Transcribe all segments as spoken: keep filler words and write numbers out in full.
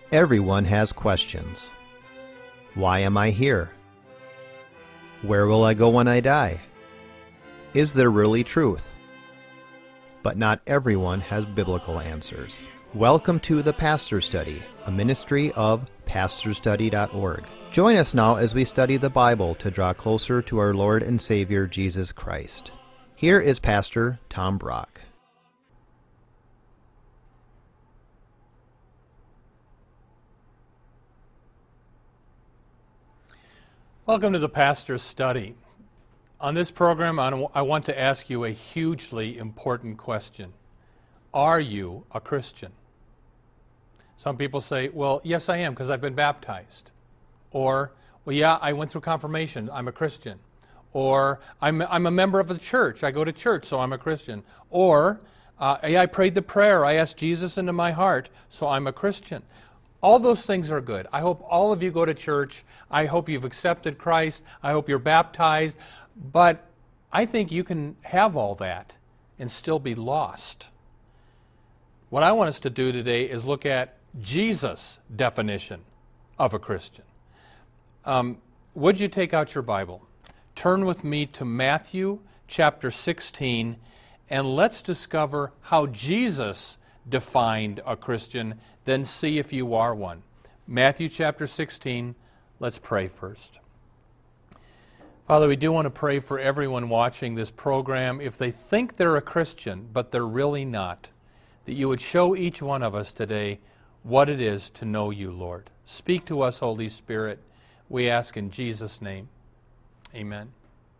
Everyone has questions. Why am I here? Where will I go when I die? Is there really truth? But not everyone has biblical answers. Welcome to The Pastor Study, a ministry of pastor study dot org. Join us now as we study the Bible to draw closer to our Lord and Savior Jesus Christ. Here is Pastor Tom Brock. Welcome to the Pastor's Study. On this program, I want to ask you a hugely important question. Are you a Christian? Some people say, well, yes, I am, because I've been baptized. Or, well, yeah, I went through confirmation, I'm a Christian. Or, I'm, I'm a member of the church, I go to church, so I'm a Christian. Or, uh, yeah, I prayed the prayer, I asked Jesus into my heart, so I'm a Christian. All those things are good. I hope all of you go to church. I hope you've accepted Christ. I hope you're baptized. But I think you can have all that and still be lost. What I want us to do today is look at Jesus' definition of a Christian. Um, would you take out your Bible? Turn with me to Matthew chapter sixteen, and let's discover how Jesus defined a Christian, then see if you are one. Matthew chapter sixteen, let's pray first. Father, we do want to pray for everyone watching this program. If they think they're a Christian, but they're really not, that you would show each one of us today what it is to know you, Lord. Speak to us, Holy Spirit. We ask in Jesus' name. Amen.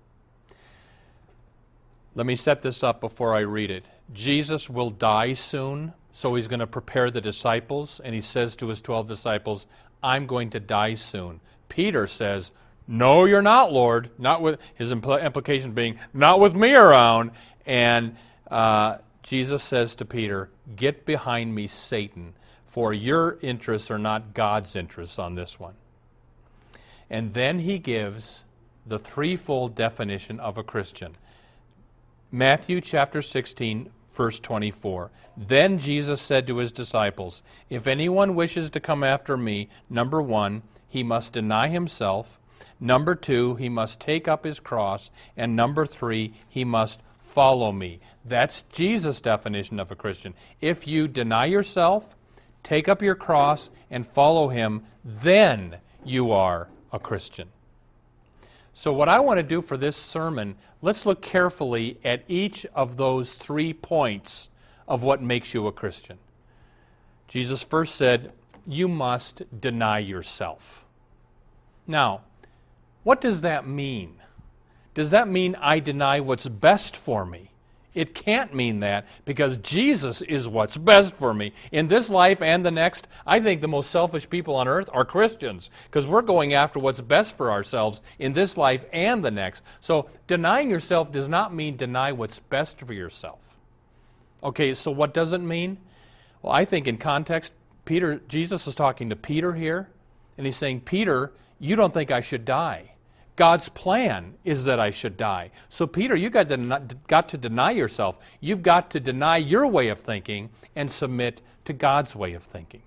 Let me set this up before I read it. Jesus will die soon, so he's going to prepare the disciples, and he says to his twelve disciples, I'm going to die soon. Peter says, no, you're not, Lord. Not with his impl- implication being, not with me around. And uh, Jesus says to Peter, get behind me, Satan, for your interests are not God's interests on this one. And then he gives the threefold definition of a Christian. Matthew chapter sixteen, verse twenty-four. Then Jesus said to his disciples, if anyone wishes to come after me, number one, he must deny himself. Number two, he must take up his cross. And number three, he must follow me. That's Jesus' definition of a Christian. If you deny yourself, take up your cross, and follow him, then you are a Christian. So what I want to do for this sermon, let's look carefully at each of those three points of what makes you a Christian. Jesus first said, you must deny yourself. Now, what does that mean? Does that mean I deny what's best for me? It can't mean that, because Jesus is what's best for me. In this life and the next, I think the most selfish people on earth are Christians, because we're going after what's best for ourselves in this life and the next. So denying yourself does not mean deny what's best for yourself. Okay, so what does it mean? Well, I think in context, Peter, Jesus is talking to Peter here, and he's saying, Peter, you don't think I should die. God's plan is that I should die. So Peter, you got to, got to deny yourself. You've got to deny your way of thinking and submit to God's way of thinking.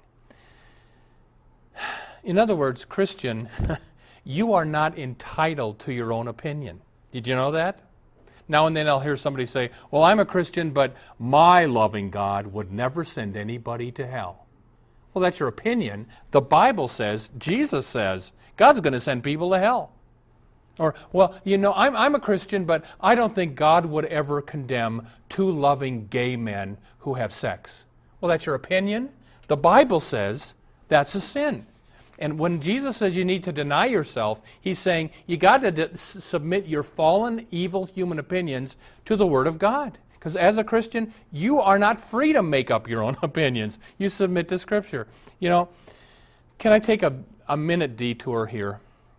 In other words, Christian, you are not entitled to your own opinion. Did you know that? Now and then I'll hear somebody say, well, I'm a Christian, but my loving God would never send anybody to hell. Well, that's your opinion. The Bible says, Jesus says, God's going to send people to hell. Or, well, you know, I'm, I'm a Christian, but I don't think God would ever condemn two loving gay men who have sex. Well, that's your opinion. The Bible says that's a sin. And when Jesus says you need to deny yourself, he's saying you got to d- submit your fallen, evil human opinions to the Word of God. Because as a Christian, you are not free to make up your own opinions. You submit to Scripture. You know, can I take a, a minute detour here?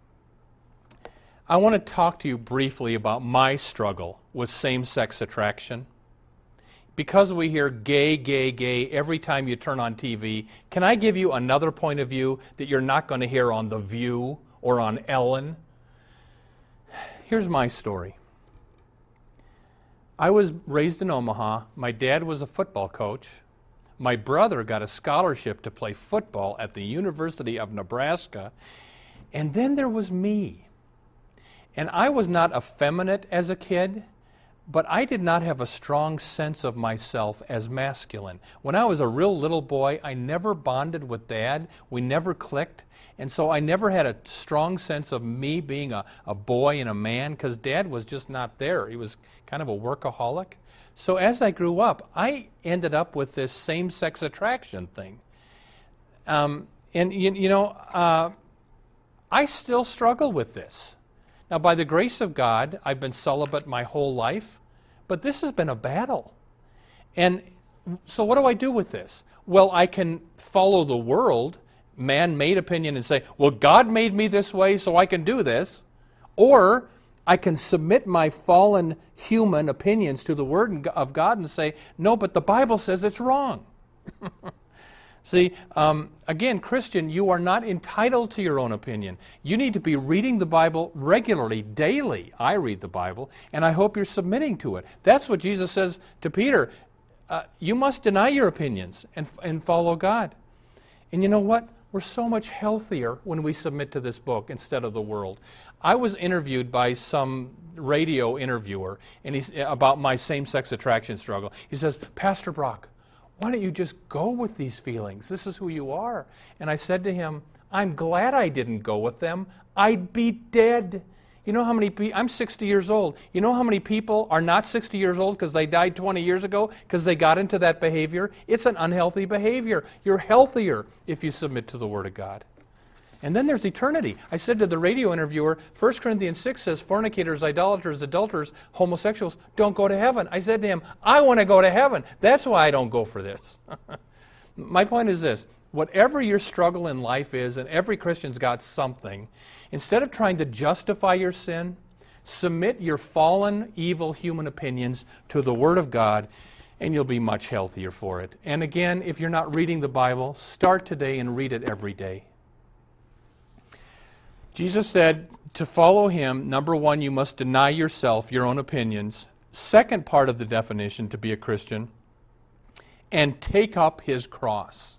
I want to talk to you briefly about my struggle with same-sex attraction. Because we hear gay, gay, gay every time you turn on T V, can I give you another point of view that you're not going to hear on The View or on Ellen? Here's my story. I was raised in Omaha. My dad was a football coach. My brother got a scholarship to play football at the University of Nebraska. And then there was me. And I was not effeminate as a kid, but I did not have a strong sense of myself as masculine. When I was a real little boy, I never bonded with Dad. We never clicked. And so I never had a strong sense of me being a, a boy and a man, because Dad was just not there. He was kind of a workaholic. So as I grew up, I ended up with this same-sex attraction thing. Um, and, you, you know, uh, I still struggle with this. Now, by the grace of God, I've been celibate my whole life, but this has been a battle. And so what do I do with this? Well, I can follow the world, man-made opinion, and say, well, God made me this way, so I can do this. Or I can submit my fallen human opinions to the Word of God and say, no, but the Bible says it's wrong. See, um, again, Christian, you are not entitled to your own opinion. You need to be reading the Bible regularly, daily. I read the Bible, and I hope you're submitting to it. That's what Jesus says to Peter. Uh, you must deny your opinions and, and follow God. And you know what? We're so much healthier when we submit to this book instead of the world. I was interviewed by some radio interviewer and he's, about my same-sex attraction struggle. He says, Pastor Brock, why don't you just go with these feelings? This is who you are. And I said to him, I'm glad I didn't go with them. I'd be dead. You know how many people, I'm sixty years old. You know how many people are not sixty years old because they died twenty years ago because they got into that behavior? It's an unhealthy behavior. You're healthier if you submit to the Word of God. And then there's eternity. I said to the radio interviewer, First Corinthians six says fornicators, idolaters, adulterers, homosexuals don't go to heaven. I said to him, I want to go to heaven. That's why I don't go for this. My point is this. Whatever your struggle in life is, and every Christian's got something, instead of trying to justify your sin, submit your fallen, evil human opinions to the Word of God, and you'll be much healthier for it. And again, if you're not reading the Bible, start today and read it every day. Jesus said to follow Him, number one, you must deny yourself, your own opinions. Second part of the definition to be a Christian, and take up His cross.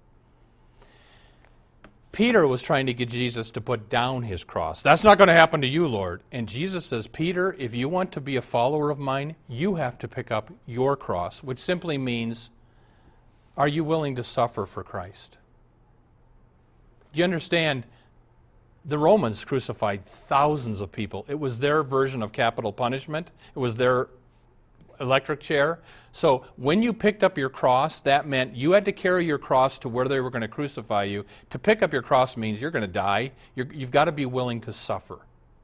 Peter was trying to get Jesus to put down His cross. That's not going to happen to you, Lord. And Jesus says, Peter, if you want to be a follower of mine, you have to pick up your cross, which simply means, are you willing to suffer for Christ? Do you understand? The Romans crucified thousands of people. It was their version of capital punishment. It was their electric chair. So when you picked up your cross, that meant you had to carry your cross to where they were going to crucify you. To pick up your cross means you're going to die. You're, you've got to be willing to suffer.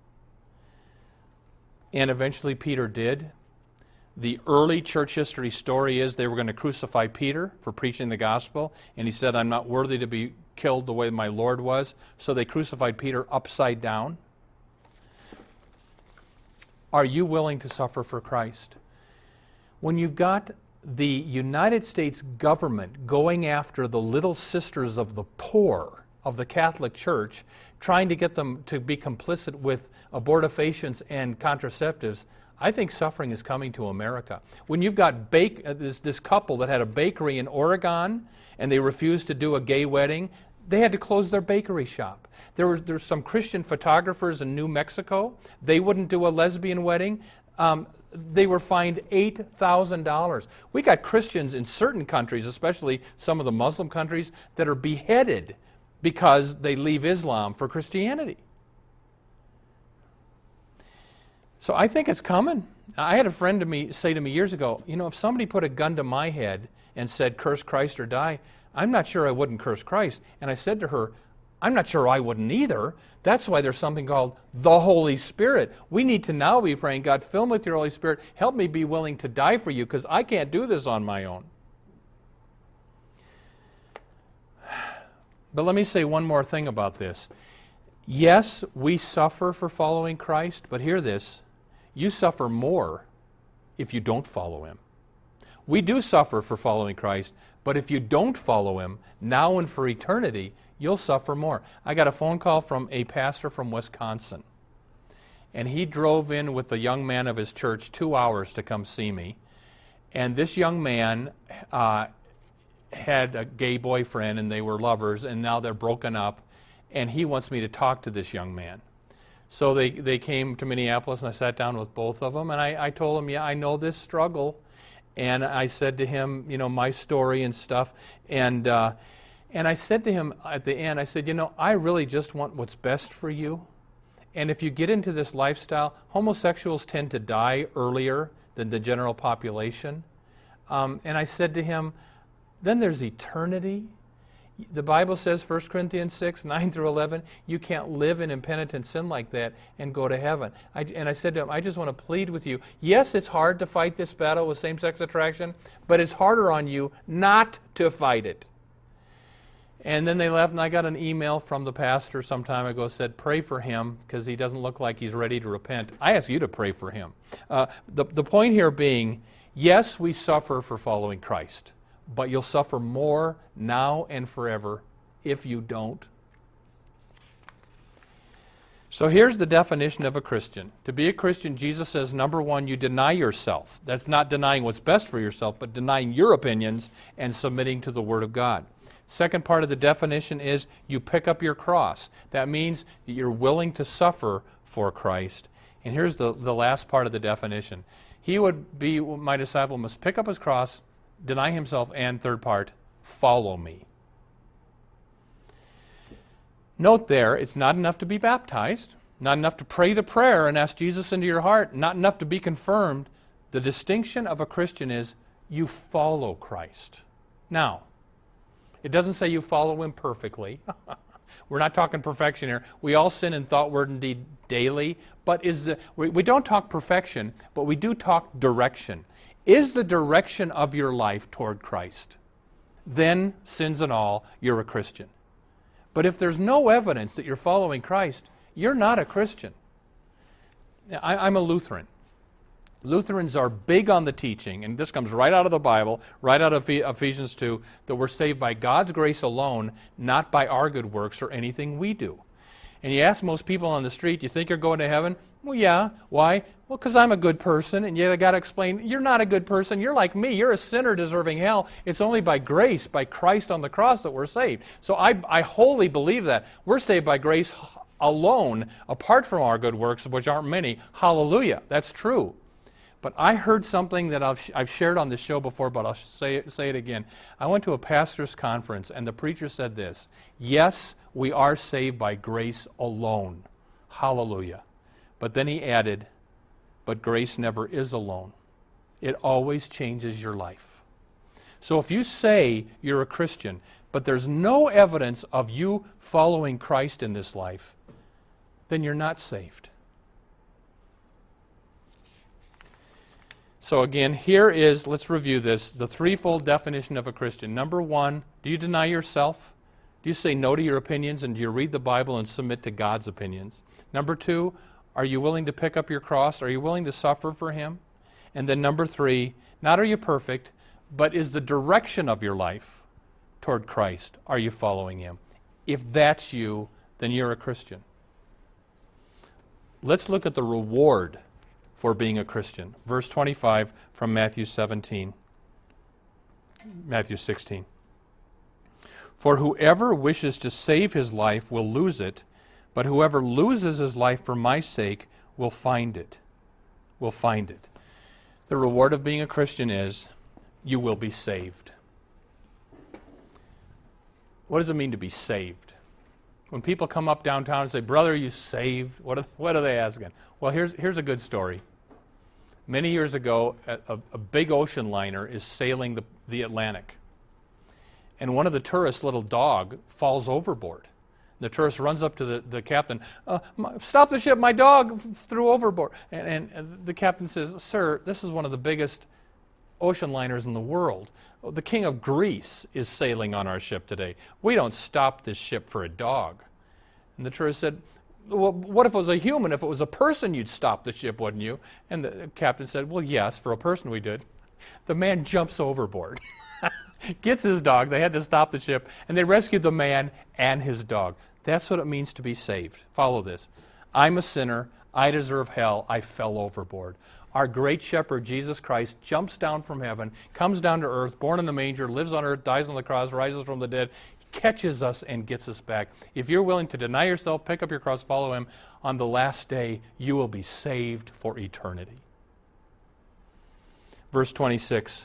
And eventually Peter did. The early church history story is they were going to crucify Peter for preaching the gospel, and he said, I'm not worthy to be killed the way my Lord was. So they crucified Peter upside down. Are you willing to suffer for Christ? When you've got the United States government going after the little sisters of the poor of the Catholic Church, trying to get them to be complicit with abortifacients and contraceptives, I think suffering is coming to America. When you've got bake, uh, this, this couple that had a bakery in Oregon and they refused to do a gay wedding, they had to close their bakery shop. There were there's some Christian photographers in New Mexico. They wouldn't do a lesbian wedding. Um, they were fined eight thousand dollars. We got Christians in certain countries, especially some of the Muslim countries, that are beheaded because they leave Islam for Christianity. So I think it's coming. I had a friend to me say to me years ago, you know, if somebody put a gun to my head and said, curse Christ or die, I'm not sure I wouldn't curse Christ. And I said to her, I'm not sure I wouldn't either. That's why there's something called the Holy Spirit. We need to now be praying, God, fill me with your Holy Spirit. Help me be willing to die for you because I can't do this on my own. But let me say one more thing about this. Yes, we suffer for following Christ, but hear this. You suffer more if you don't follow Him. We do suffer for following Christ, but if you don't follow Him, now and for eternity, you'll suffer more. I got a phone call from a pastor from Wisconsin, and he drove in with a young man of his church two hours to come see me. And this young man uh, had a gay boyfriend and they were lovers, and now they're broken up, and he wants me to talk to this young man. So they, they came to Minneapolis, and I sat down with both of them, and I, I told them, yeah, I know this struggle. And I said to him, you know, my story and stuff. And uh, and I said to him at the end, I said, you know, I really just want what's best for you. And if you get into this lifestyle, homosexuals tend to die earlier than the general population. Um, and I said to him, then there's eternity. The Bible says, First Corinthians six, nine through eleven, you can't live in impenitent sin like that and go to heaven. I, and I said to him, I just want to plead with you. Yes, it's hard to fight this battle with same-sex attraction, but it's harder on you not to fight it. And then they left, and I got an email from the pastor some time ago, said, pray for him, because he doesn't look like he's ready to repent. I ask you to pray for him. Uh, the, the point here being, yes, we suffer for following Christ, but you'll suffer more now and forever if you don't. So here's the definition of a Christian. To be a Christian, Jesus says, number one, you deny yourself. That's not denying what's best for yourself, but denying your opinions and submitting to the Word of God. Second part of the definition is you pick up your cross. That means that you're willing to suffer for Christ. And here's the, the last part of the definition. He would be, my disciple must pick up his cross, deny himself, and third part, follow me. Note there, it's not enough to be baptized, not enough to pray the prayer and ask Jesus into your heart, not enough to be confirmed. The distinction of a Christian is you follow Christ. Now, it doesn't say you follow him perfectly. We're not talking perfection here. We all sin in thought, word, and deed daily, but is the we, we don't talk perfection, but we do talk direction. Is the direction of your life toward Christ? Then, sins and all, you're a Christian. But if there's no evidence that you're following Christ, you're not a Christian. I, I'm a Lutheran. Lutherans are big on the teaching, and this comes right out of the Bible, right out of Ephesians two, that we're saved by God's grace alone, not by our good works or anything we do. And you ask most people on the street, you think you're going to heaven? Well, yeah. Why? Well, because I'm a good person, and yet I got to explain, you're not a good person. You're like me. You're a sinner deserving hell. It's only by grace, by Christ on the cross, that we're saved. So I, I wholly believe that. We're saved by grace alone, apart from our good works, which aren't many. Hallelujah. That's true. But I heard something that I've, I've shared on this show before, but I'll say, say it again. I went to a pastor's conference, and the preacher said this, yes, we are saved by grace alone. Hallelujah. But then he added, but grace never is alone. It always changes your life. So if you say you're a Christian, but there's no evidence of you following Christ in this life, then you're not saved. So again, here is, let's review this, the threefold definition of a Christian. Number one, do you deny yourself? Do you say no to your opinions, and do you read the Bible and submit to God's opinions? Number two, are you willing to pick up your cross? Are you willing to suffer for Him? And then number three, not are you perfect, but is the direction of your life toward Christ, are you following Him? If that's you, then you're a Christian. Let's look at the reward for being a Christian. Verse twenty-five from Matthew seventeen. Matthew sixteen. For whoever wishes to save his life will lose it, but whoever loses his life for my sake will find it. Will find it. The reward of being a Christian is you will be saved. What does it mean to be saved? When people come up downtown and say, brother, are you saved? What are, what are they asking? Well, here's, here's a good story. Many years ago, a, a big ocean liner is sailing the, the Atlantic. And one of the tourists' little dog falls overboard. The tourist runs up to the, the captain, uh, my, stop the ship, my dog f- threw overboard. And, and, and the captain says, sir, this is one of the biggest ocean liners in the world. The king of Greece is sailing on our ship today. We don't stop this ship for a dog. And the tourist said, well, what if it was a human? If it was a person, you'd stop the ship, wouldn't you? And the captain said, well, yes, for a person we did. The man jumps overboard, gets his dog. They had to stop the ship, and they rescued the man and his dog. That's what it means to be saved. Follow this. I'm a sinner. I deserve hell. I fell overboard. our great shepherd, Jesus Christ, jumps down from heaven, comes down to earth, born in the manger, lives on earth, dies on the cross, rises from the dead, catches us and gets us back. If you're willing to deny yourself, pick up your cross, follow him, on the last day, you will be saved for eternity. Verse twenty-six.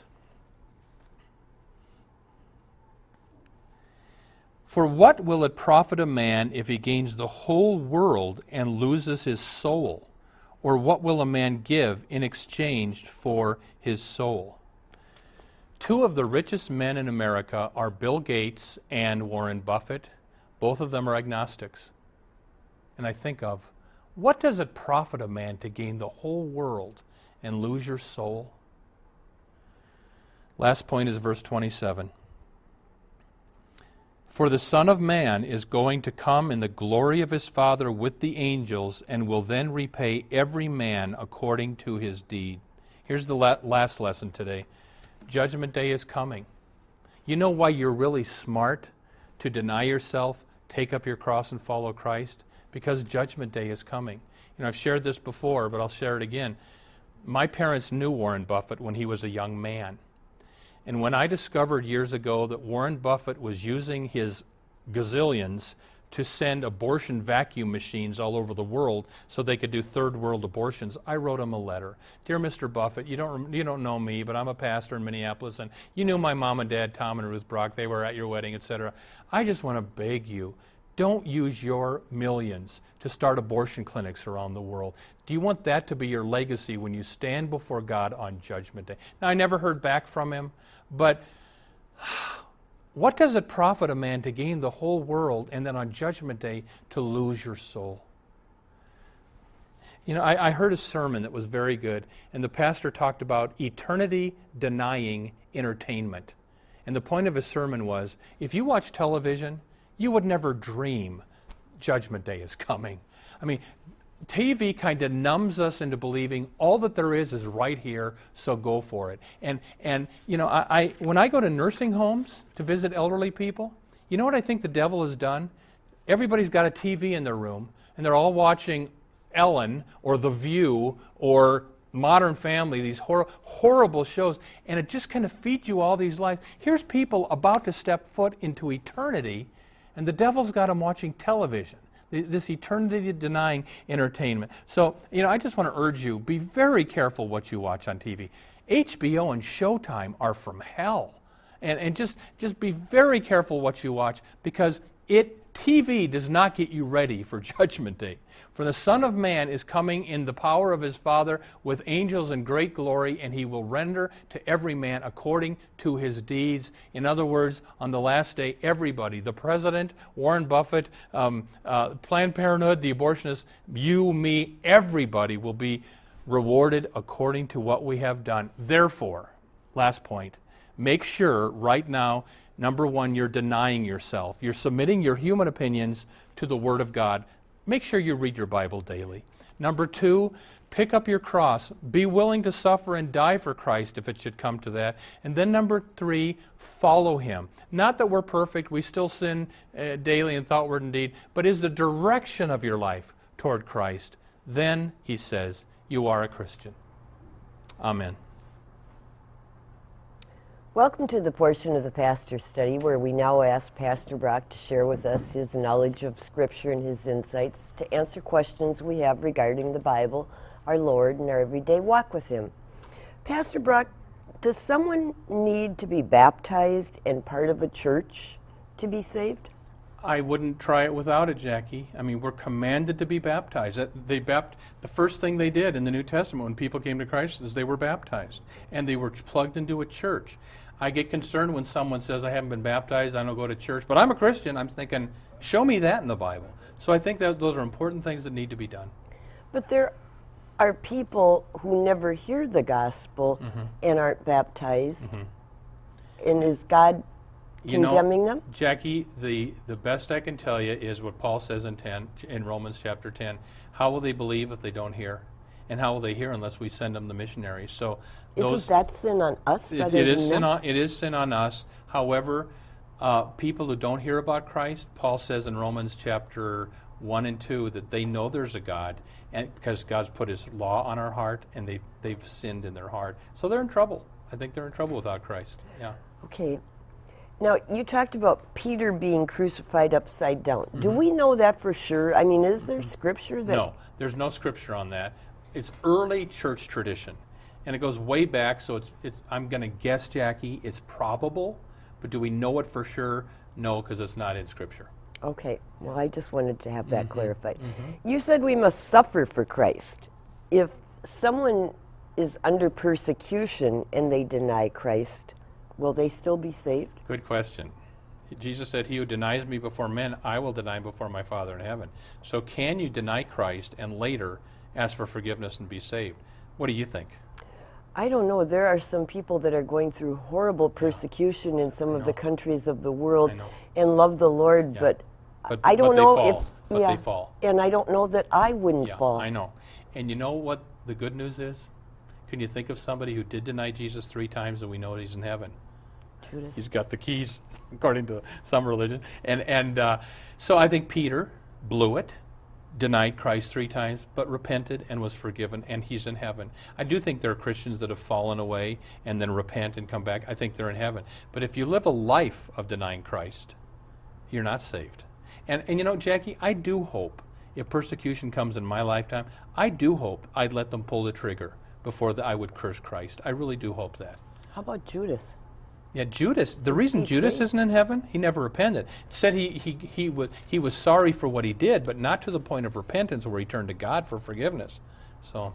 For what will it profit a man if he gains the whole world and loses his soul? Or what will a man give in exchange for his soul? Two of the richest men in America are Bill Gates and Warren Buffett. Both of them are agnostics. And I think of, what does it profit a man to gain the whole world and lose your soul? Last point is verse twenty-seven. For the Son of Man is going to come in the glory of his Father with the angels, and will then repay every man according to his deed. Here's the la- last lesson today. Judgment Day is coming. You know why you're really smart to deny yourself, take up your cross, and follow Christ? Because Judgment Day is coming. You know, I've shared this before, but I'll share it again. My parents knew Warren Buffett when he was a young man. And when I discovered years ago that Warren Buffett was using his gazillions to send abortion vacuum machines all over the world so they could do third world abortions, I wrote him a letter. Dear Mister Buffett, you don't you don't know me, but I'm a pastor in Minneapolis, and you knew my mom and dad, Tom and Ruth Brock. They were at your wedding, et cetera. I just want to beg you, don't use your millions to start abortion clinics around the world. Do you want that to be your legacy when you stand before God on Judgment Day? Now, I never heard back from him, but what does it profit a man to gain the whole world and then on Judgment Day to lose your soul? You know, I, I heard a sermon that was very good, and the pastor talked about eternity-denying entertainment. And the point of his sermon was, if you watch television, you would never dream Judgment Day is coming. I mean, T V kind of numbs us into believing all that there is is right here, so go for it. And, and you know, I, I when I go to nursing homes to visit elderly people, you know what I think the devil has done? Everybody's got a T V in their room, and they're all watching Ellen or The View or Modern Family, these hor- horrible shows, and it just kind of feeds you all these lies. Here's people about to step foot into eternity, and the devil's got them watching television, this eternity-denying entertainment. So, you know, I just want to urge you, be very careful what you watch on T V. H B O and Showtime are from hell. And, and just, just be very careful what you watch, because it T V does not get you ready for Judgment Day. For the Son of Man is coming in the power of his Father with angels in great glory, and he will render to every man according to his deeds. In other words, on the last day, everybody, the President, Warren Buffett, um, uh, Planned Parenthood, the abortionists, you, me, everybody will be rewarded according to what we have done. Therefore, last point, make sure right now, number one, you're denying yourself. You're submitting your human opinions to the Word of God. Make sure you read your Bible daily. Number two, pick up your cross. Be willing to suffer and die for Christ if it should come to that. And then number three, follow Him. Not that we're perfect, we still sin uh, daily in thought, word, and deed, but is the direction of your life toward Christ. Then, he says, you are a Christian. Amen. Welcome to the portion of the Pastor Study where we now ask Pastor Brock to share with us his knowledge of Scripture and his insights to answer questions we have regarding the Bible, our Lord, and our everyday walk with Him. Pastor Brock, does someone need to be baptized and part of a church to be saved? I wouldn't try it without it, Jackie. I mean, we're commanded to be baptized. They bapt- the first thing they did in the New Testament when people came to Christ is they were baptized, and they were plugged into a church. I get concerned when someone says, I haven't been baptized, I don't go to church, but I'm a Christian. I'm thinking, show me that in the Bible. So I think that those are important things that need to be done. But there are people who never hear the gospel mm-hmm. and aren't baptized. Mm-hmm. And is God you condemning know, them? Jackie, the, the best I can tell you is what Paul says in ten, in Romans chapter ten. How will they believe if they don't hear? And how will they hear unless we send them the missionaries? So those, isn't that sin on us it, rather it than is them? sin on, it is sin on us. However, Uh, people who don't hear about Christ, Paul says in Romans chapter one and two that they know there's a God, and because God's put his law on our heart, and they've, they've sinned in their heart. So they're in trouble. I think they're in trouble without Christ. Yeah. Okay. Now, you talked about Peter being crucified upside down. Mm-hmm. Do we know that for sure? I mean, is there scripture that... No, there's no scripture on that. It's early church tradition, and it goes way back, so it's, it's I'm going to guess, Jackie, it's probable, but do we know it for sure? No, because it's not in scripture. Okay. Well, I just wanted to have that Mm-hmm. clarified. Mm-hmm. You said we must suffer for Christ. If someone is under persecution and they deny Christ, will they still be saved? Good question. Jesus said, he who denies me before men, I will deny before my Father in heaven. So can you deny Christ and later ask for forgiveness and be saved? What do you think? I don't know. There are some people that are going through horrible persecution in some of the countries of the world I know. and love the Lord, Yeah. but, But- I don't but they know fall. if... But yeah, they fall. And I don't know that I wouldn't Yeah, fall. I know. And you know what the good news is? Can you think of somebody who did deny Jesus three times and we know he's in heaven? Judas. He's got the keys, according to some religion. And and uh, so I think Peter blew it, denied Christ three times, but repented and was forgiven, and he's in heaven. I do think there are Christians that have fallen away and then repent and come back. I think they're in heaven. But if you live a life of denying Christ, you're not saved. And, and you know, Jackie, I do hope, if persecution comes in my lifetime, I do hope I'd let them pull the trigger before the, I would curse Christ. I really do hope that. How about Judas? Yeah, Judas. The reason he Judas saved? isn't in heaven, he never repented. It said he he he was he was sorry for what he did, but not to the point of repentance where he turned to God for forgiveness. So,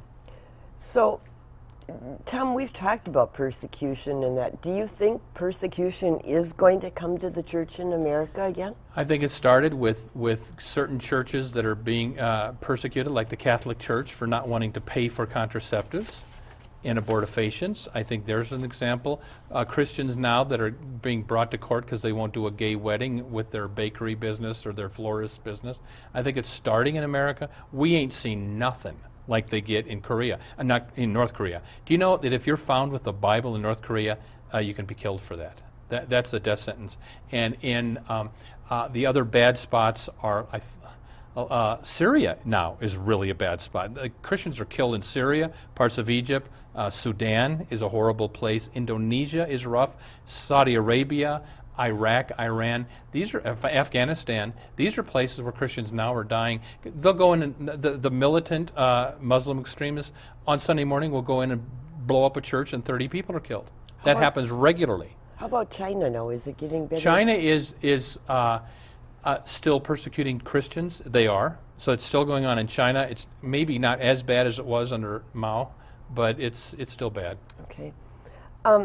So, Tom, we've talked about persecution and that. Do you think persecution is going to come to the church in America again? I think it started with with certain churches that are being uh, persecuted, like the Catholic Church, for not wanting to pay for contraceptives and abortifacients. I think there's an example. Uh, Christians now that are being brought to court because they won't do a gay wedding with their bakery business or their florist business. I think it's starting in America. We ain't seen nothing like they get in Korea, uh, not in North Korea. Do you know that if you're found with the Bible in North Korea, uh, you can be killed for that? That that's a death sentence. And in um, uh, the other bad spots are, I. Th- Uh, Syria now is really a bad spot. The Christians are killed in Syria, parts of Egypt. Uh, Sudan is a horrible place. Indonesia is rough. Saudi Arabia, Iraq, Iran. These are Af- Afghanistan. These are places where Christians now are dying. They'll go in. And the, the militant uh, Muslim extremists on Sunday morning will go in and blow up a church, and thirty people are killed. That about- happens regularly. How about China now? Is it getting better? China is is. Uh, Uh, still persecuting Christians. They are. So it's still going on in China. It's maybe not as bad as it was under Mao, but it's it's still bad. Okay. Um,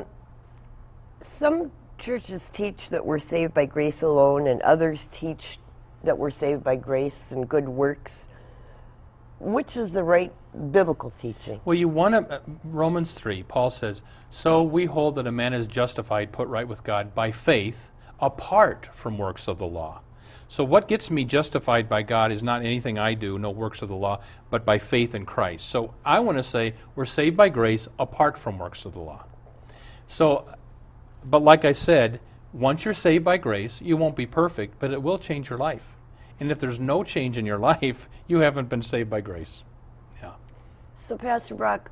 some churches teach that we're saved by grace alone, and others teach that we're saved by grace and good works. Which is the right biblical teaching? Well, you want to, uh, Romans three, Paul says, so we hold that a man is justified, put right with God by faith, apart from works of the law. So what gets me justified by God is not anything I do, no works of the law, but by faith in Christ. So I want to say we're saved by grace apart from works of the law. So, but like I said, once you're saved by grace, you won't be perfect, but it will change your life. And if there's no change in your life, you haven't been saved by grace. Yeah. So, Pastor Brock,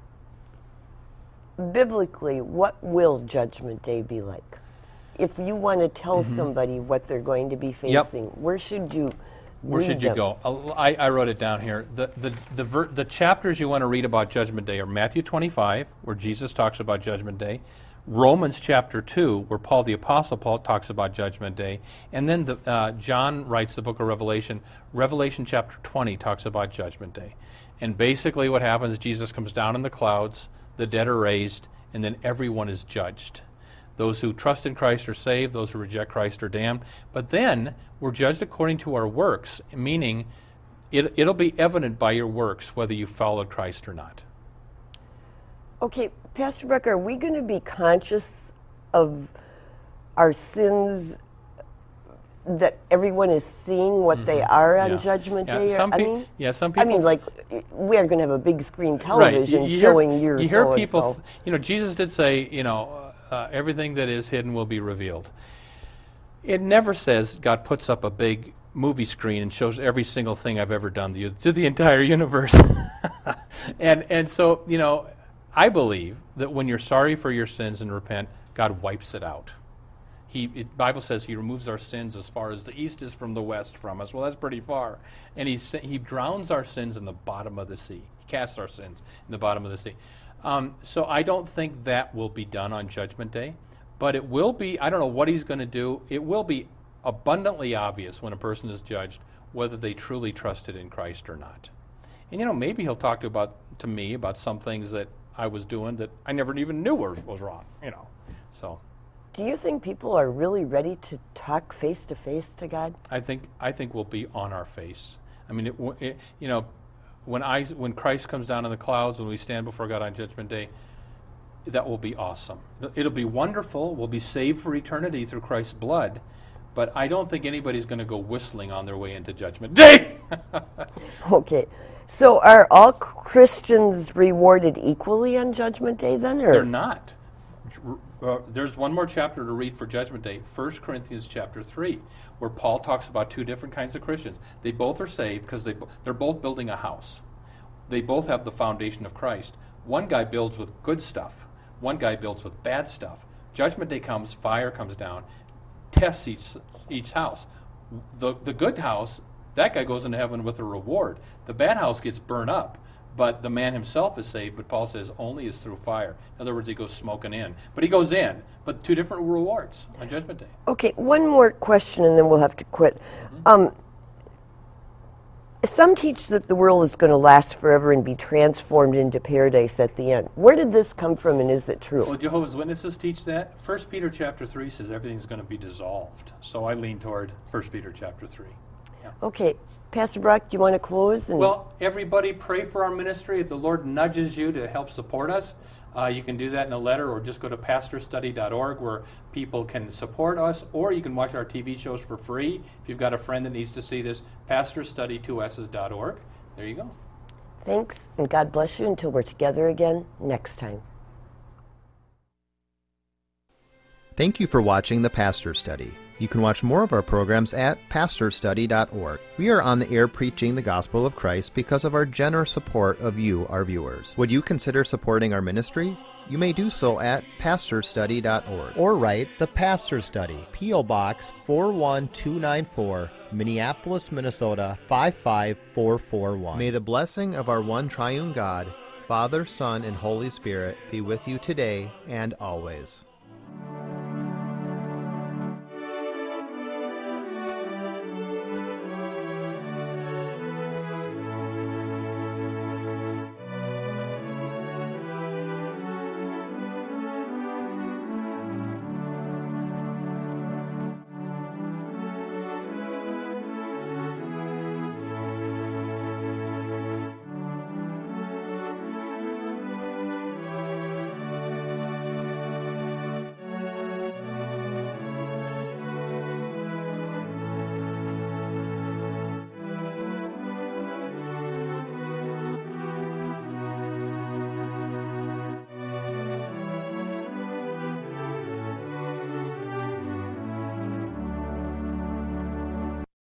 biblically, what will Judgment Day be like? If you want to tell mm-hmm. somebody what they're going to be facing, yep. where should you Where should you them? go? I, I wrote it down here. The the the, ver, the chapters you want to read about Judgment Day are Matthew twenty-five, where Jesus talks about Judgment Day, Romans chapter two, where Paul the Apostle Paul talks about Judgment Day, and then the, uh, John writes the book of Revelation. Revelation chapter twenty talks about Judgment Day. And basically what happens, Jesus comes down in the clouds, the dead are raised, and then everyone is judged. Those who trust in Christ are saved. Those who reject Christ are damned. But then we're judged according to our works, meaning it, it'll be evident by your works whether you followed Christ or not. Okay, Pastor Brock, are we going to be conscious of our sins, that everyone is seeing what mm-hmm. they are on yeah. Judgment yeah. Day? Some I pe- mean, yeah, some people. I mean, like we're going to have a big screen television right. you, you showing hear, your You hear so people. and so. You know, Jesus did say, you know, uh, everything that is hidden will be revealed. It never says God puts up a big movie screen and shows every single thing I've ever done to, to the entire universe. and and so, you know, I believe that when you're sorry for your sins and repent, God wipes it out. He, it, Bible says He removes our sins as far as the east is from the west from us. Well, that's pretty far. And He He drowns our sins in the bottom of the sea. He casts our sins in the bottom of the sea. Um, so I don't think that will be done on Judgment Day. But it will be, I don't know what He's going to do, it will be abundantly obvious when a person is judged whether they truly trusted in Christ or not. And, you know, maybe He'll talk to about to me about some things that I was doing that I never even knew were, was wrong, you know. So... Do you think people are really ready to talk face to face to God? I think I think we'll be on our face. I mean, it, it, you know, when I when Christ comes down in the clouds, when we stand before God on Judgment Day, that will be awesome. It'll be wonderful. We'll be saved for eternity through Christ's blood. But I don't think anybody's going to go whistling on their way into Judgment Day. Okay. So are all Christians rewarded equally on Judgment Day then? Or? They're not. Uh, there's one more chapter to read for Judgment Day, First Corinthians chapter three, where Paul talks about two different kinds of Christians. They both are saved because they, they're both building a house. They both have the foundation of Christ. One guy builds with good stuff. One guy builds with bad stuff. Judgment Day comes, fire comes down, tests each, each house. The, the good house, that guy goes into heaven with a reward. The bad house gets burned up. But the man himself is saved, but Paul says only is through fire. In other words, he goes smoking in. But he goes in, but two different rewards on Judgment Day. Okay, one more question and then we'll have to quit. Mm-hmm. Um, some teach that the world is going to last forever and be transformed into paradise at the end. Where did this come from and is it true? Well, Jehovah's Witnesses teach that. First Peter chapter three says everything's going to be dissolved. So I lean toward First Peter chapter three. Yeah. Okay. Pastor Brock, do you want to close? And well, everybody pray for our ministry. If the Lord nudges you to help support us, uh, you can do that in a letter or just go to pastor study dot org where people can support us, or you can watch our T V shows for free. If you've got a friend that needs to see this, pastor study two s dot org. There you go. Thanks, and God bless you until we're together again next time. Thank you for watching The Pastor Study. You can watch more of our programs at pastor study dot org. We are on the air preaching the gospel of Christ because of our generous support of you, our viewers. Would you consider supporting our ministry? You may do so at pastor study dot org. Or write The Pastor Study, P O Box four one two nine four, Minneapolis, Minnesota five five four four one. May the blessing of our one triune God, Father, Son, and Holy Spirit be with you today and always.